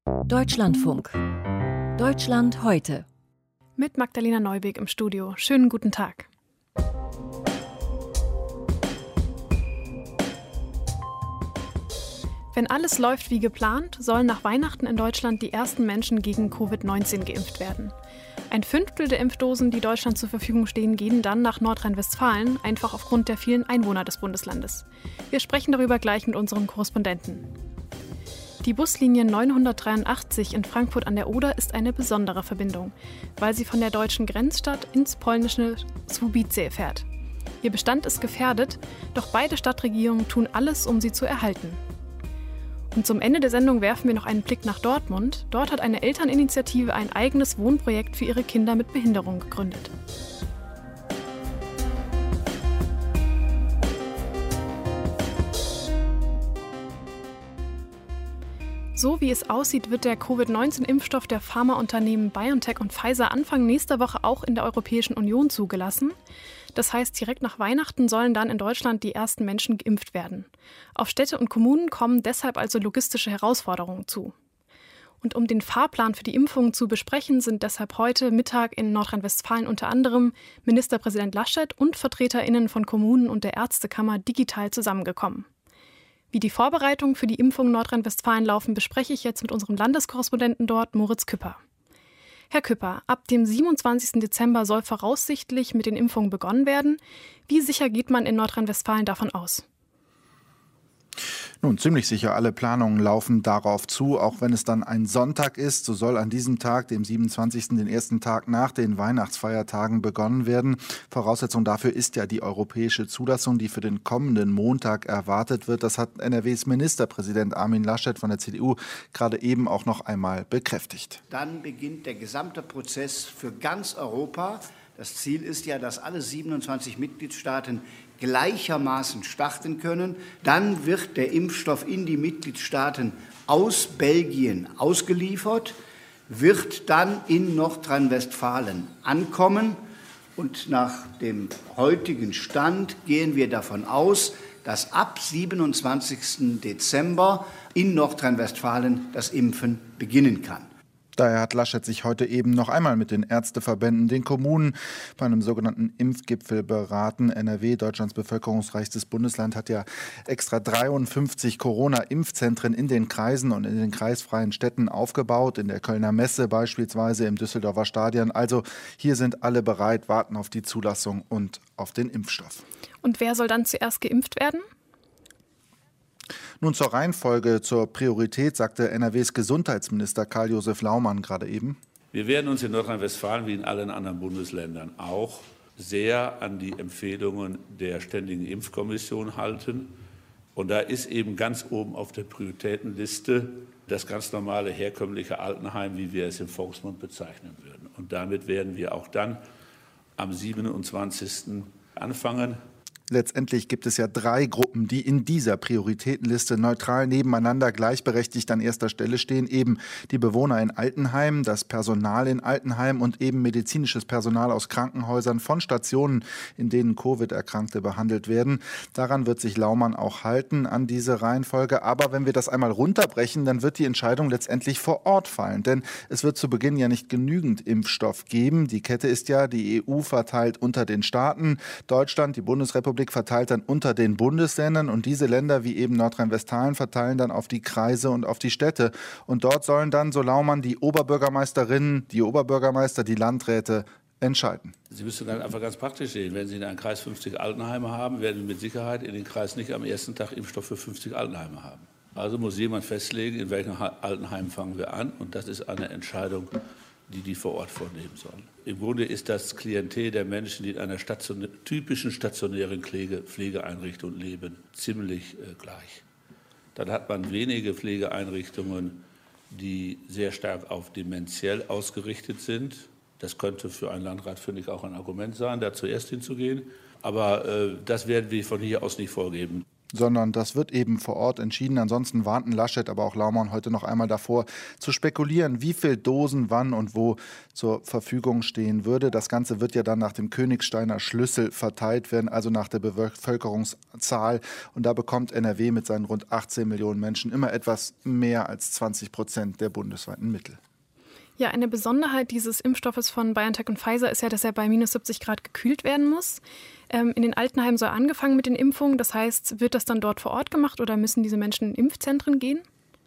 Deutschlandfunk. Deutschland heute. Mit Magdalena Neubeek im Studio. Schönen guten Tag. Wenn alles läuft wie geplant, sollen nach Weihnachten in Deutschland die ersten Menschen gegen Covid-19 geimpft werden. 1/5 der Impfdosen, die Deutschland zur Verfügung stehen, gehen dann nach Nordrhein-Westfalen, einfach aufgrund der vielen Einwohner des Bundeslandes. Wir sprechen darüber gleich mit unserem Korrespondenten. Die Buslinie 983 in Frankfurt an der Oder ist eine besondere Verbindung, weil sie von der deutschen Grenzstadt ins polnische Słubice fährt. Ihr Bestand ist gefährdet, doch beide Stadtregierungen tun alles, um sie zu erhalten. Und zum Ende der Sendung werfen wir noch einen Blick nach Dortmund. Dort hat eine Elterninitiative ein eigenes Wohnprojekt für ihre Kinder mit Behinderung gegründet. So wie es aussieht, wird der Covid-19-Impfstoff der Pharmaunternehmen BioNTech und Pfizer Anfang nächster Woche auch in der Europäischen Union zugelassen. Das heißt, direkt nach Weihnachten sollen dann in Deutschland die ersten Menschen geimpft werden. Auf Städte und Kommunen kommen deshalb also logistische Herausforderungen zu. Und um den Fahrplan für die Impfungen zu besprechen, sind deshalb heute Mittag in Nordrhein-Westfalen unter anderem Ministerpräsident Laschet und VertreterInnen von Kommunen und der Ärztekammer digital zusammengekommen. Wie die Vorbereitungen für die Impfung in Nordrhein-Westfalen laufen, bespreche ich jetzt mit unserem Landeskorrespondenten dort, Moritz Küpper. Herr Küpper, ab dem 27. Dezember soll voraussichtlich mit den Impfungen begonnen werden. Wie sicher geht man in Nordrhein-Westfalen davon aus? Nun, ziemlich sicher, alle Planungen laufen darauf zu, auch wenn es dann ein Sonntag ist. So soll an diesem Tag, dem 27., den ersten Tag nach den Weihnachtsfeiertagen begonnen werden. Voraussetzung dafür ist ja die europäische Zulassung, die für den kommenden Montag erwartet wird. Das hat NRWs Ministerpräsident Armin Laschet von der CDU gerade eben auch noch einmal bekräftigt. Dann beginnt der gesamte Prozess für ganz Europa. Das Ziel ist ja, dass alle 27 Mitgliedstaaten gleichermaßen starten können. Dann wird der Impfstoff in die Mitgliedstaaten aus Belgien ausgeliefert, wird dann in Nordrhein-Westfalen ankommen. Und nach dem heutigen Stand gehen wir davon aus, dass ab 27. Dezember in Nordrhein-Westfalen das Impfen beginnen kann. Daher hat Laschet sich heute eben noch einmal mit den Ärzteverbänden, den Kommunen bei einem sogenannten Impfgipfel beraten. NRW, Deutschlands bevölkerungsreichstes Bundesland, hat ja extra 53 Corona-Impfzentren in den Kreisen und in den kreisfreien Städten aufgebaut, in der Kölner Messe beispielsweise, im Düsseldorfer Stadion. Also hier sind alle bereit, warten auf die Zulassung und auf den Impfstoff. Und wer soll dann zuerst geimpft werden? Nun zur Reihenfolge, zur Priorität, sagte NRWs Gesundheitsminister Karl-Josef Laumann gerade eben. Wir werden uns in Nordrhein-Westfalen wie in allen anderen Bundesländern auch sehr an die Empfehlungen der Ständigen Impfkommission halten. Und da ist eben ganz oben auf der Prioritätenliste das ganz normale herkömmliche Altenheim, wie wir es im Volksmund bezeichnen würden. Und damit werden wir auch dann am 27. anfangen. Letztendlich gibt es ja 3 Gruppen, die in dieser Prioritätenliste neutral nebeneinander gleichberechtigt an erster Stelle stehen. Eben die Bewohner in Altenheimen, das Personal in Altenheimen und eben medizinisches Personal aus Krankenhäusern von Stationen, in denen Covid-Erkrankte behandelt werden. Daran wird sich Laumann auch halten, an diese Reihenfolge. Aber wenn wir das einmal runterbrechen, dann wird die Entscheidung letztendlich vor Ort fallen. Denn es wird zu Beginn ja nicht genügend Impfstoff geben. Die Kette ist ja, die EU verteilt unter den Staaten, Deutschland, die Bundesrepublik verteilt dann unter den Bundesländern und diese Länder wie eben Nordrhein-Westfalen verteilen dann auf die Kreise und auf die Städte. Und dort sollen dann, so Laumann, die Oberbürgermeisterinnen, die Oberbürgermeister, die Landräte entscheiden. Sie müssen dann einfach ganz praktisch sehen. Wenn Sie in einem Kreis 50 Altenheime haben, werden Sie mit Sicherheit in den Kreis nicht am ersten Tag Impfstoff für 50 Altenheime haben. Also muss jemand festlegen, in welchem Altenheim fangen wir an. Und das ist eine Entscheidung, die vor Ort vornehmen sollen. Im Grunde ist das Klientel der Menschen, die in einer typischen stationären Pflegeeinrichtung leben, ziemlich gleich. Dann hat man wenige Pflegeeinrichtungen, die sehr stark auf dementiell ausgerichtet sind. Das könnte für einen Landrat, finde ich, auch ein Argument sein, da zuerst hinzugehen. Aber das werden wir von hier aus nicht vorgeben. sondern das wird eben vor Ort entschieden. Ansonsten warnten Laschet, aber auch Laumann heute noch einmal davor, zu spekulieren, wie viel Dosen wann und wo zur Verfügung stehen würde. Das Ganze wird ja dann nach dem Königsteiner Schlüssel verteilt werden, also nach der Bevölkerungszahl. Und da bekommt NRW mit seinen rund 18 Millionen Menschen immer etwas mehr als 20% der bundesweiten Mittel. Ja, eine Besonderheit dieses Impfstoffes von BioNTech und Pfizer ist ja, dass er bei minus 70 Grad gekühlt werden muss. In den Altenheimen soll angefangen mit den Impfungen. Das heißt, wird das dann dort vor Ort gemacht oder müssen diese Menschen in Impfzentren gehen?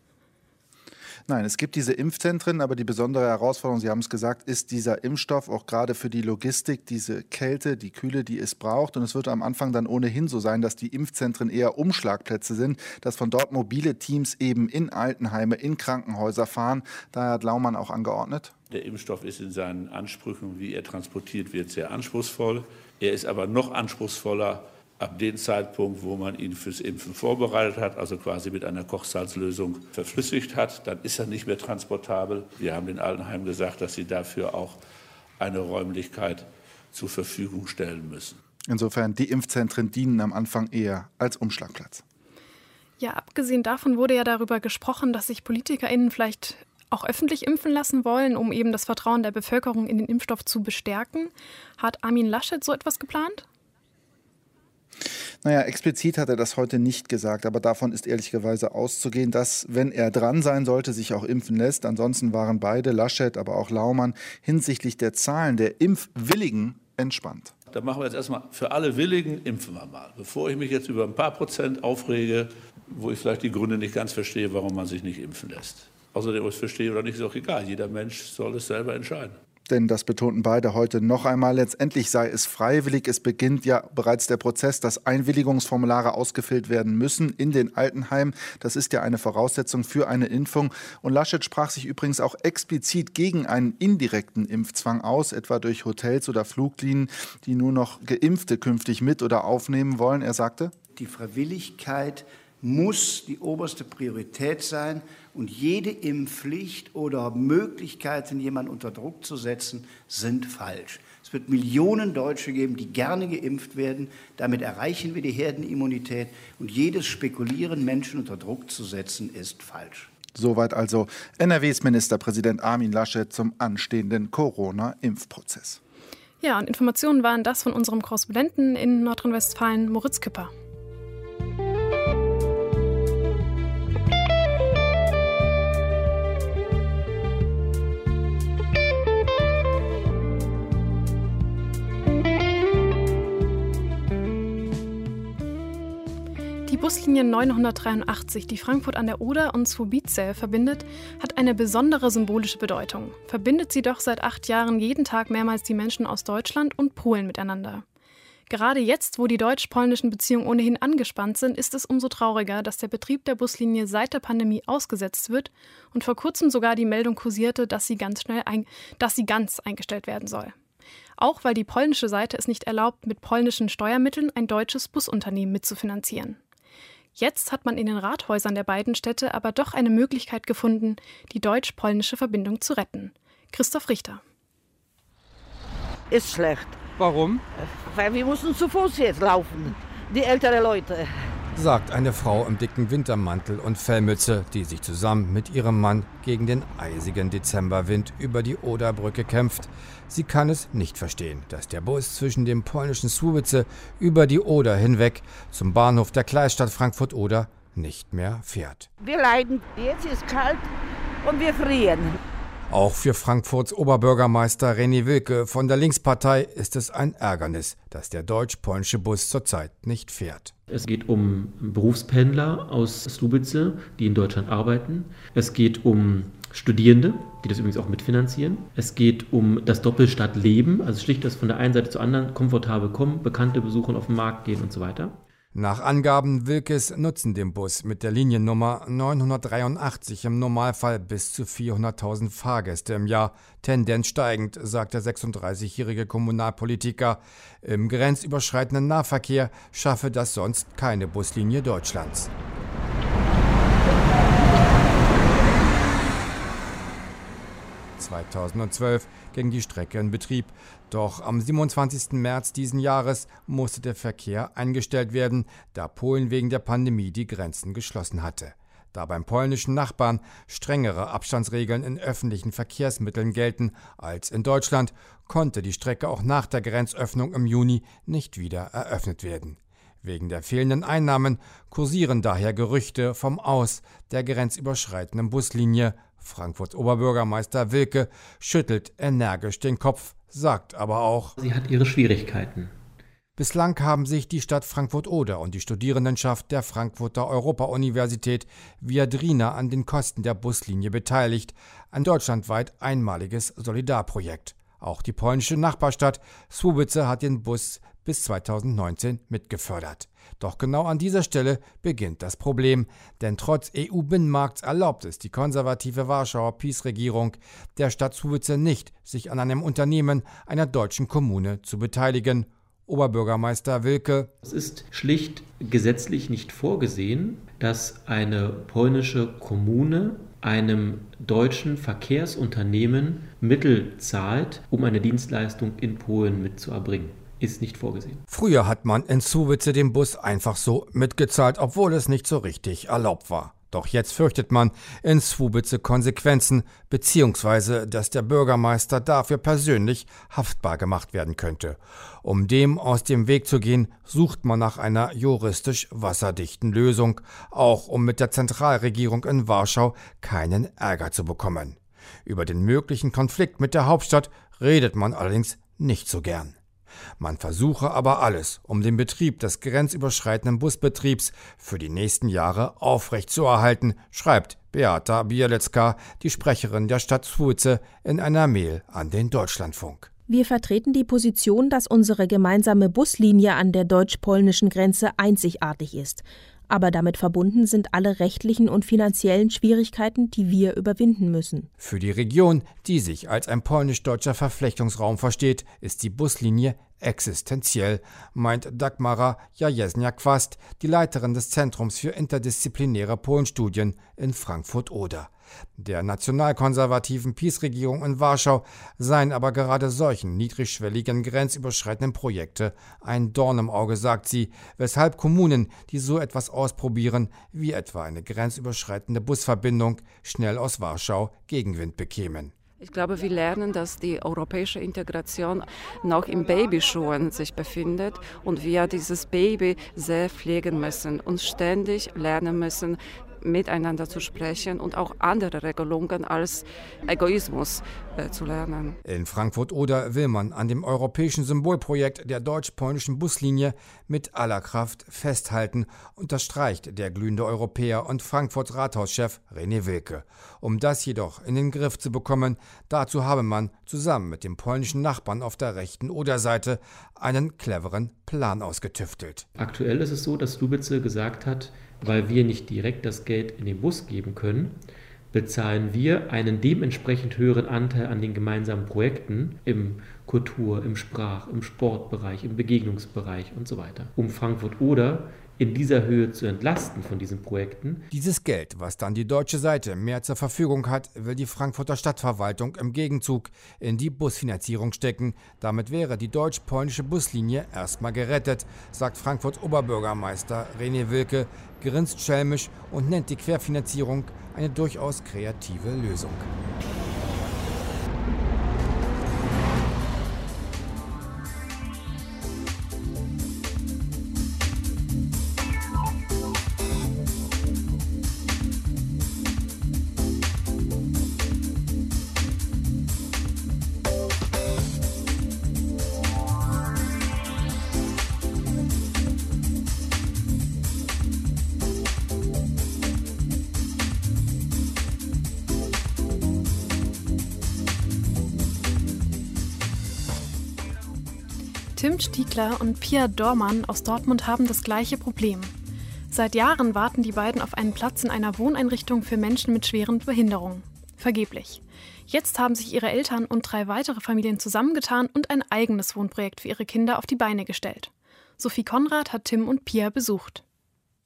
Nein, es gibt diese Impfzentren, aber die besondere Herausforderung, Sie haben es gesagt, ist dieser Impfstoff auch gerade für die Logistik, diese Kälte, die Kühle, die es braucht. Und es wird am Anfang dann ohnehin so sein, dass die Impfzentren eher Umschlagplätze sind, dass von dort mobile Teams eben in Altenheime, in Krankenhäuser fahren. Daher hat Laumann auch angeordnet. Der Impfstoff ist in seinen Ansprüchen, wie er transportiert wird, sehr anspruchsvoll. Er ist aber noch anspruchsvoller ab dem Zeitpunkt, wo man ihn fürs Impfen vorbereitet hat, also quasi mit einer Kochsalzlösung verflüssigt hat, dann ist er nicht mehr transportabel. Wir haben den Altenheimen gesagt, dass sie dafür auch eine Räumlichkeit zur Verfügung stellen müssen. Insofern, die Impfzentren dienen am Anfang eher als Umschlagplatz. Ja, abgesehen davon wurde ja darüber gesprochen, dass sich PolitikerInnen vielleicht auch öffentlich impfen lassen wollen, um eben das Vertrauen der Bevölkerung in den Impfstoff zu bestärken. Hat Armin Laschet so etwas geplant? Naja, explizit hat er das heute nicht gesagt, aber davon ist ehrlicherweise auszugehen, dass, wenn er dran sein sollte, sich auch impfen lässt. Ansonsten waren beide, Laschet, aber auch Laumann, hinsichtlich der Zahlen der Impfwilligen entspannt. Da machen wir jetzt erstmal für alle Willigen, impfen wir mal. Bevor ich mich jetzt über ein paar Prozent aufrege, wo ich vielleicht die Gründe nicht ganz verstehe, warum man sich nicht impfen lässt. Außerdem, ob ich es verstehe oder nicht, ist auch egal. Jeder Mensch soll es selber entscheiden. Denn das betonten beide heute noch einmal. Letztendlich sei es freiwillig. Es beginnt ja bereits der Prozess, dass Einwilligungsformulare ausgefüllt werden müssen in den Altenheimen. Das ist ja eine Voraussetzung für eine Impfung. Und Laschet sprach sich übrigens auch explizit gegen einen indirekten Impfzwang aus, etwa durch Hotels oder Fluglinien, die nur noch Geimpfte künftig mit oder aufnehmen wollen. Er sagte: Die Freiwilligkeit muss die oberste Priorität sein und jede Impfpflicht oder Möglichkeiten, jemanden unter Druck zu setzen, sind falsch. Es wird Millionen Deutsche geben, die gerne geimpft werden. Damit erreichen wir die Herdenimmunität und jedes Spekulieren, Menschen unter Druck zu setzen, ist falsch. Soweit also NRWs Ministerpräsident Armin Laschet zum anstehenden Corona-Impfprozess. Ja, und Informationen waren das von unserem Korrespondenten in Nordrhein-Westfalen, Moritz Küpper. Die Buslinie 983, die Frankfurt an der Oder und Słubice verbindet, hat eine besondere symbolische Bedeutung. Verbindet sie doch seit 8 Jahren jeden Tag mehrmals die Menschen aus Deutschland und Polen miteinander. Gerade jetzt, wo die deutsch-polnischen Beziehungen ohnehin angespannt sind, ist es umso trauriger, dass der Betrieb der Buslinie seit der Pandemie ausgesetzt wird und vor kurzem sogar die Meldung kursierte, dass sie ganz eingestellt werden soll. Auch weil die polnische Seite es nicht erlaubt, mit polnischen Steuermitteln ein deutsches Busunternehmen mitzufinanzieren. Jetzt hat man in den Rathäusern der beiden Städte aber doch eine Möglichkeit gefunden, die deutsch-polnische Verbindung zu retten. Christoph Richter. Ist schlecht. Warum? Weil wir mussten zu Fuß jetzt laufen, die älteren Leute. Sagt eine Frau im dicken Wintermantel und Fellmütze, die sich zusammen mit ihrem Mann gegen den eisigen Dezemberwind über die Oderbrücke kämpft. Sie kann es nicht verstehen, dass der Bus zwischen dem polnischen Słubice über die Oder hinweg zum Bahnhof der Kreisstadt Frankfurt-Oder nicht mehr fährt. Wir leiden, jetzt ist kalt und wir frieren. Auch für Frankfurts Oberbürgermeister René Wilke von der Linkspartei ist es ein Ärgernis, dass der deutsch-polnische Bus zurzeit nicht fährt. Es geht um Berufspendler aus Słubice, die in Deutschland arbeiten. Es geht um Studierende, die das übrigens auch mitfinanzieren. Es geht um das Doppelstadtleben, also schlicht das von der einen Seite zur anderen komfortabel kommen, Bekannte besuchen, auf den Markt gehen und so weiter. Nach Angaben Wilkes nutzen den Bus mit der Liniennummer 983 im Normalfall bis zu 400.000 Fahrgäste im Jahr, Tendenz steigend, sagt der 36-jährige Kommunalpolitiker. Im grenzüberschreitenden Nahverkehr schaffe das sonst keine Buslinie Deutschlands. 2012 ging die Strecke in Betrieb. Doch am 27. März diesen Jahres musste der Verkehr eingestellt werden, da Polen wegen der Pandemie die Grenzen geschlossen hatte. Da beim polnischen Nachbarn strengere Abstandsregeln in öffentlichen Verkehrsmitteln gelten als in Deutschland, konnte die Strecke auch nach der Grenzöffnung im Juni nicht wieder eröffnet werden. Wegen der fehlenden Einnahmen kursieren daher Gerüchte vom Aus der grenzüberschreitenden Buslinie. Frankfurts Oberbürgermeister Wilke schüttelt energisch den Kopf, sagt aber auch: Sie hat ihre Schwierigkeiten. Bislang haben sich die Stadt Frankfurt-Oder und die Studierendenschaft der Frankfurter Europa-Universität Viadrina an den Kosten der Buslinie beteiligt, ein deutschlandweit einmaliges Solidarprojekt. Auch die polnische Nachbarstadt Słubice hat den Bus bis 2019 mitgefördert. Doch genau an dieser Stelle beginnt das Problem, denn trotz EU-Binnenmarkts erlaubt es die konservative Warschauer PiS-Regierung der Stadt Słubice nicht, sich an einem Unternehmen einer deutschen Kommune zu beteiligen. Oberbürgermeister Wilke: Es ist schlicht gesetzlich nicht vorgesehen, dass eine polnische Kommune einem deutschen Verkehrsunternehmen Mittel zahlt, um eine Dienstleistung in Polen mitzuerbringen. Ist nicht vorgesehen. Früher hat man in Słubice den Bus einfach so mitgezahlt, obwohl es nicht so richtig erlaubt war. Doch jetzt fürchtet man in Słubice Konsequenzen, beziehungsweise dass der Bürgermeister dafür persönlich haftbar gemacht werden könnte. Um dem aus dem Weg zu gehen, sucht man nach einer juristisch wasserdichten Lösung, auch um mit der Zentralregierung in Warschau keinen Ärger zu bekommen. Über den möglichen Konflikt mit der Hauptstadt redet man allerdings nicht so gern. Man versuche aber alles, um den Betrieb des grenzüberschreitenden Busbetriebs für die nächsten Jahre aufrechtzuerhalten, schreibt Beata Bielecka, die Sprecherin der Stadt Słubice, in einer Mail an den Deutschlandfunk. Wir vertreten die Position, dass unsere gemeinsame Buslinie an der deutsch-polnischen Grenze einzigartig ist. Aber damit verbunden sind alle rechtlichen und finanziellen Schwierigkeiten, die wir überwinden müssen. Für die Region, die sich als ein polnisch-deutscher Verflechtungsraum versteht, ist die Buslinie existenziell, meint Dagmara Jajesnia-Kwast, die Leiterin des Zentrums für interdisziplinäre Polenstudien in Frankfurt-Oder. Der nationalkonservativen PiS-Regierung in Warschau seien aber gerade solchen niedrigschwelligen grenzüberschreitenden Projekte ein Dorn im Auge, sagt sie, weshalb Kommunen, die so etwas ausprobieren, wie etwa eine grenzüberschreitende Busverbindung, schnell aus Warschau Gegenwind bekämen. Ich glaube, wir lernen, dass die europäische Integration noch in Babyschuhen sich befindet und wir dieses Baby sehr pflegen müssen und ständig lernen müssen, miteinander zu sprechen und auch andere Regelungen als Egoismus zu lernen. In Frankfurt-Oder will man an dem europäischen Symbolprojekt der deutsch-polnischen Buslinie mit aller Kraft festhalten, unterstreicht der glühende Europäer und Frankfurts Rathauschef René Wilke. Um das jedoch in den Griff zu bekommen, dazu habe man zusammen mit dem polnischen Nachbarn auf der rechten Oder-Seite einen cleveren Plan ausgetüftelt. Aktuell ist es so, dass Słubice gesagt hat, weil wir nicht direkt das Geld in den Bus geben können, bezahlen wir einen dementsprechend höheren Anteil an den gemeinsamen Projekten im Kultur-, im Sprach-, im Sportbereich, im Begegnungsbereich und so weiter, um Frankfurt-Oder in dieser Höhe zu entlasten von diesen Projekten. Dieses Geld, was dann die deutsche Seite mehr zur Verfügung hat, will die Frankfurter Stadtverwaltung im Gegenzug in die Busfinanzierung stecken. Damit wäre die deutsch-polnische Buslinie erstmal gerettet, sagt Frankfurts Oberbürgermeister René Wilke, grinst schelmisch und nennt die Querfinanzierung eine durchaus kreative Lösung. Tim Stiegler und Pia Dormann aus Dortmund haben das gleiche Problem. Seit Jahren warten die beiden auf einen Platz in einer Wohneinrichtung für Menschen mit schweren Behinderungen. Vergeblich. Jetzt haben sich ihre Eltern und 3 weitere Familien zusammengetan und ein eigenes Wohnprojekt für ihre Kinder auf die Beine gestellt. Sophie Konrad hat Tim und Pia besucht.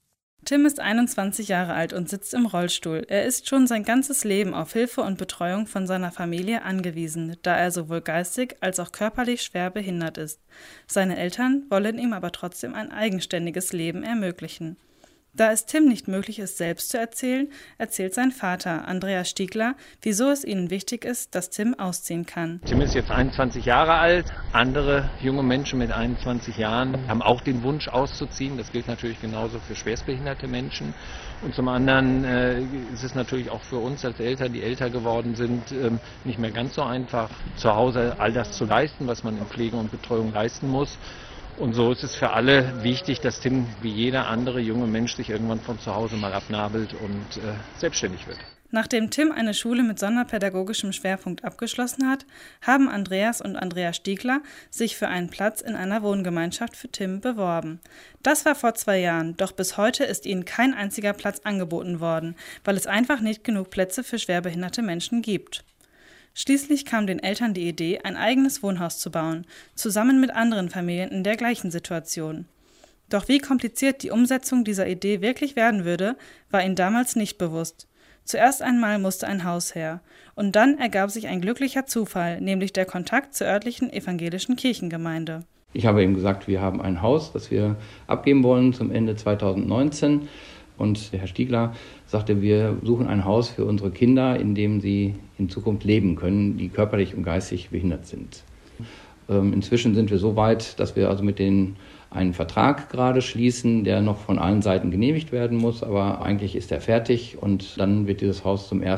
Tim ist 21 Jahre alt und sitzt im Rollstuhl. Er ist schon sein ganzes Leben auf Hilfe und Betreuung von seiner Familie angewiesen, da er sowohl geistig als auch körperlich schwer behindert ist. Seine Eltern wollen ihm aber trotzdem ein eigenständiges Leben ermöglichen. Da es Tim nicht möglich ist, selbst zu erzählen, erzählt sein Vater, Andreas Stiegler, wieso es ihnen wichtig ist, dass Tim ausziehen kann. Tim ist jetzt 21 Jahre alt. Andere junge Menschen mit 21 Jahren haben auch den Wunsch auszuziehen. Das gilt natürlich genauso für schwerstbehinderte Menschen. Und zum anderen ist es natürlich auch für uns als Eltern, die älter geworden sind, nicht mehr ganz so einfach, zu Hause all das zu leisten, was man in Pflege und Betreuung leisten muss. Und so ist es für alle wichtig, dass Tim wie jeder andere junge Mensch sich irgendwann von zu Hause mal abnabelt und selbstständig wird. Nachdem Tim eine Schule mit sonderpädagogischem Schwerpunkt abgeschlossen hat, haben Andreas und Andreas Stiegler sich für einen Platz in einer Wohngemeinschaft für Tim beworben. Das war vor 2 Jahren, doch bis heute ist ihnen kein einziger Platz angeboten worden, weil es einfach nicht genug Plätze für schwerbehinderte Menschen gibt. Schließlich kam den Eltern die Idee, ein eigenes Wohnhaus zu bauen, zusammen mit anderen Familien in der gleichen Situation. Doch wie kompliziert die Umsetzung dieser Idee wirklich werden würde, war ihnen damals nicht bewusst. Zuerst einmal musste ein Haus her. Und dann ergab sich ein glücklicher Zufall, nämlich der Kontakt zur örtlichen evangelischen Kirchengemeinde. Ich habe ihm gesagt, wir haben ein Haus, das wir abgeben wollen zum Ende 2019. Und der Herr Stiegler sagte, wir suchen ein Haus für unsere Kinder, in dem sie in Zukunft leben können, die körperlich und geistig behindert sind. Inzwischen sind wir so weit, dass wir also mit denen einen Vertrag gerade schließen, der noch von allen Seiten genehmigt werden muss, aber eigentlich ist er fertig und dann wird dieses Haus zum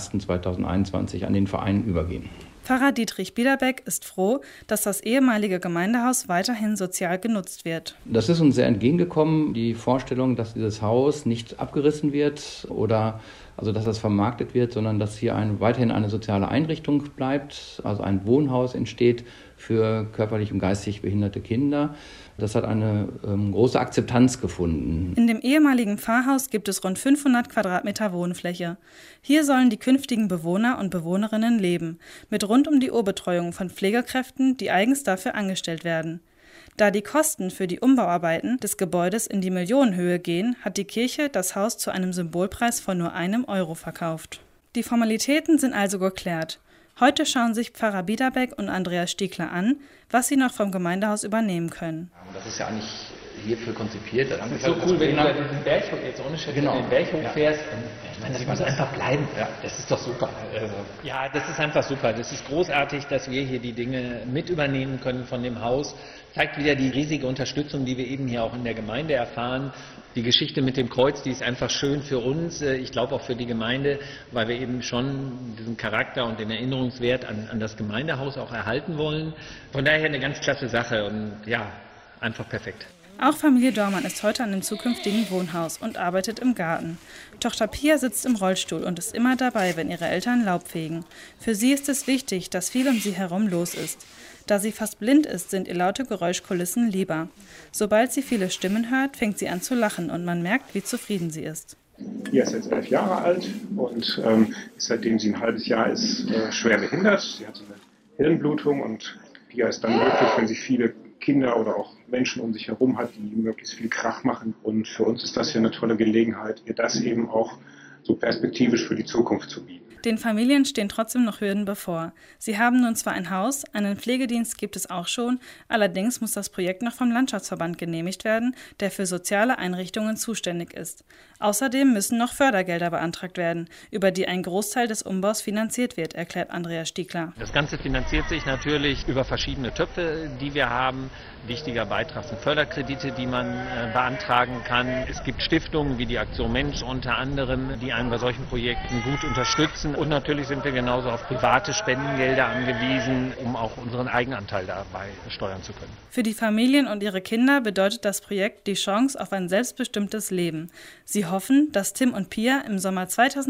01.01.2021 an den Verein übergehen. Pfarrer Dietrich Biederbeck ist froh, dass das ehemalige Gemeindehaus weiterhin sozial genutzt wird. Das ist uns sehr entgegengekommen, die Vorstellung, dass dieses Haus nicht abgerissen wird oder also dass das vermarktet wird, sondern dass hier weiterhin eine soziale Einrichtung bleibt, also ein Wohnhaus entsteht für körperlich und geistig behinderte Kinder. Das hat eine große Akzeptanz gefunden. In dem ehemaligen Pfarrhaus gibt es rund 500 Quadratmeter Wohnfläche. Hier sollen die künftigen Bewohner und Bewohnerinnen leben, mit rund um die Uhr Betreuung von Pflegekräften, die eigens dafür angestellt werden. Da die Kosten für die Umbauarbeiten des Gebäudes in die Millionenhöhe gehen, hat die Kirche das Haus zu einem Symbolpreis von nur €1 verkauft. Die Formalitäten sind also geklärt. Heute schauen sich Pfarrer Biederbeck und Andreas Stiegler an, was sie noch vom Gemeindehaus übernehmen können. Das ist ja eigentlich hierfür konzipiert. Das ist so cool, wenn du über diesen Berg, jetzt ohne Chef, den Berg hochfährst. Ich meine, das muss einfach bleiben. Ja, das ist doch super. Ja, das ist einfach super. Das ist großartig, dass wir hier die Dinge mit übernehmen können von dem Haus. Zeigt wieder die riesige Unterstützung, die wir eben hier auch in der Gemeinde erfahren. Die Geschichte mit dem Kreuz, die ist einfach schön für uns, ich glaube auch für die Gemeinde, weil wir eben schon diesen Charakter und den Erinnerungswert an das Gemeindehaus auch erhalten wollen. Von daher eine ganz klasse Sache und ja, einfach perfekt. Auch Familie Dormann ist heute an dem zukünftigen Wohnhaus und arbeitet im Garten. Tochter Pia sitzt im Rollstuhl und ist immer dabei, wenn ihre Eltern Laub fegen. Für sie ist es wichtig, dass viel um sie herum los ist. Da sie fast blind ist, sind ihr laute Geräuschkulissen lieber. Sobald sie viele Stimmen hört, fängt sie an zu lachen und man merkt, wie zufrieden sie ist. Pia ist jetzt 11 Jahre alt und seitdem sie ein halbes Jahr ist, schwer behindert. Sie hat so eine Hirnblutung und Pia ist dann glücklich, wenn sie viele Kinder oder auch Menschen um sich herum hat, die möglichst viel Krach machen. Und für uns ist das hier eine tolle Gelegenheit, ihr das eben auch so perspektivisch für die Zukunft zu bieten. Den Familien stehen trotzdem noch Hürden bevor. Sie haben nun zwar ein Haus, einen Pflegedienst gibt es auch schon, allerdings muss das Projekt noch vom Landschaftsverband genehmigt werden, der für soziale Einrichtungen zuständig ist. Außerdem müssen noch Fördergelder beantragt werden, über die ein Großteil des Umbaus finanziert wird, erklärt Andreas Stiegler. Das Ganze finanziert sich natürlich über verschiedene Töpfe, die wir haben. Wichtiger Beitrag sind Förderkredite, die man beantragen kann. Es gibt Stiftungen wie die Aktion Mensch unter anderem, die einen bei solchen Projekten gut unterstützen. Und natürlich sind wir genauso auf private Spendengelder angewiesen, um auch unseren Eigenanteil dabei steuern zu können. Für die Familien und ihre Kinder bedeutet das Projekt die Chance auf ein selbstbestimmtes Leben. Sie hoffen, dass Tim und Pia im Sommer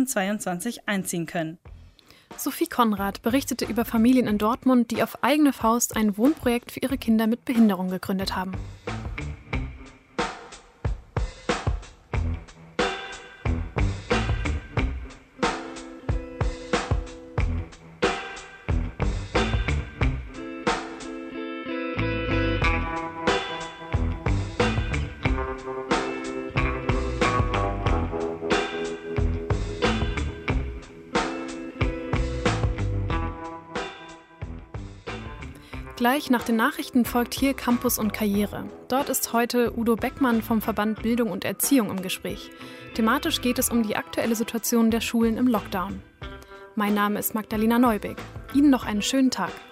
2022 einziehen können. Sophie Konrad berichtete über Familien in Dortmund, die auf eigene Faust ein Wohnprojekt für ihre Kinder mit Behinderung gegründet haben. Gleich nach den Nachrichten folgt hier Campus und Karriere. Dort ist heute Udo Beckmann vom Verband Bildung und Erziehung im Gespräch. Thematisch geht es um die aktuelle Situation der Schulen im Lockdown. Mein Name ist Magdalena Neubeck. Ihnen noch einen schönen Tag.